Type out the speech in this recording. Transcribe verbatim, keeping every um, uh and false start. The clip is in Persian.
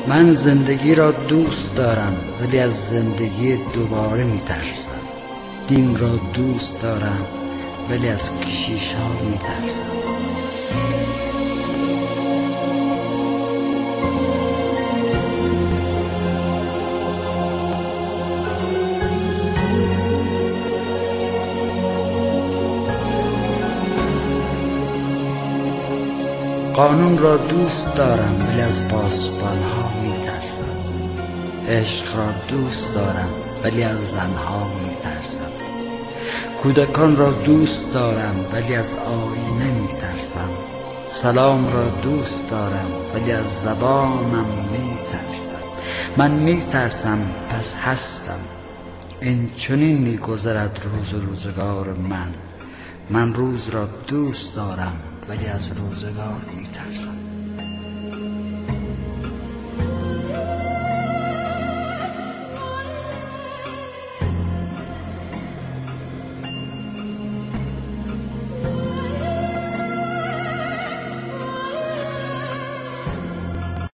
من زندگی را دوست دارم ولی از زندگی دوباره میترسم. دین را دوست دارم ولی از کشیش ها میترسم. قانون را دوست دارم ولی از پاسبان ها میترسم. عشق را دوست دارم ولی از زنها میترسم. کودکان را دوست دارم ولی از آینه میترسم. سلام را دوست دارم ولی از زبانم میترسم. من میترسم پس هستم. این چنین میگذرد روز و روزگار من. من روز را دوست دارم ولی از روزگار میترسم.